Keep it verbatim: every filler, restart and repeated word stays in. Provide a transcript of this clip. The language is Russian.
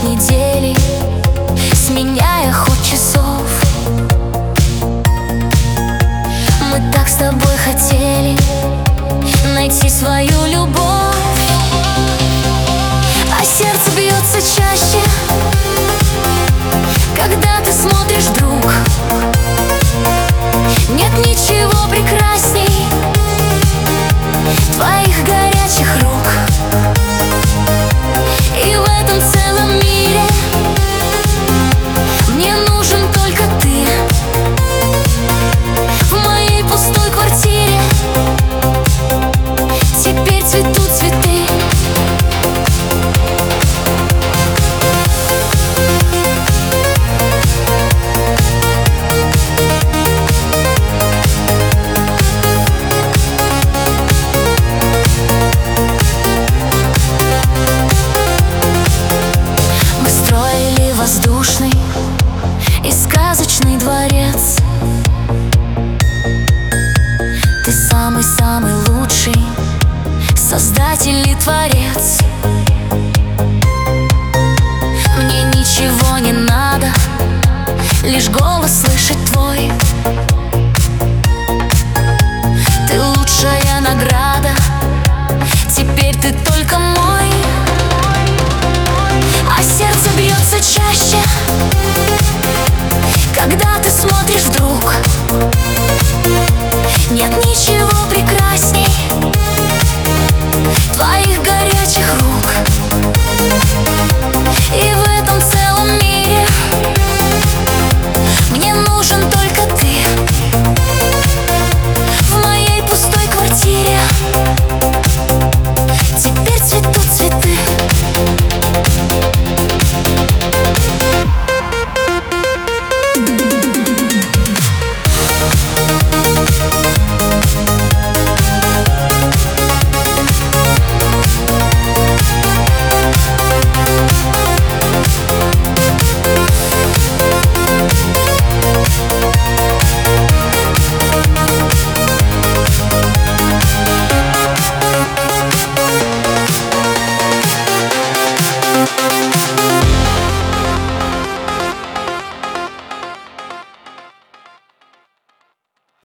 недели, сменяя ход часов. Мы так с тобой хотели найти свою любовь, а сердце бьется чаще, когда ты смотришь вдруг. Нет ничего прекрасней твоих горячих рук. И в этом целом мире мне нужен только ты. В моей пустой квартире теперь цветут цветы. Воздушный и сказочный дворец. Ты самый-самый лучший создатель и творец. Мне ничего не надо, лишь голос слышать твой. Ты лучшая награда, теперь ты только мой. А сердце бьется чаще, когда ты смотришь вдруг. Нет ничего прекрасней твоих горячих рук. И в этом целом мире мне нужен только ты. В моей пустой квартире теперь цветут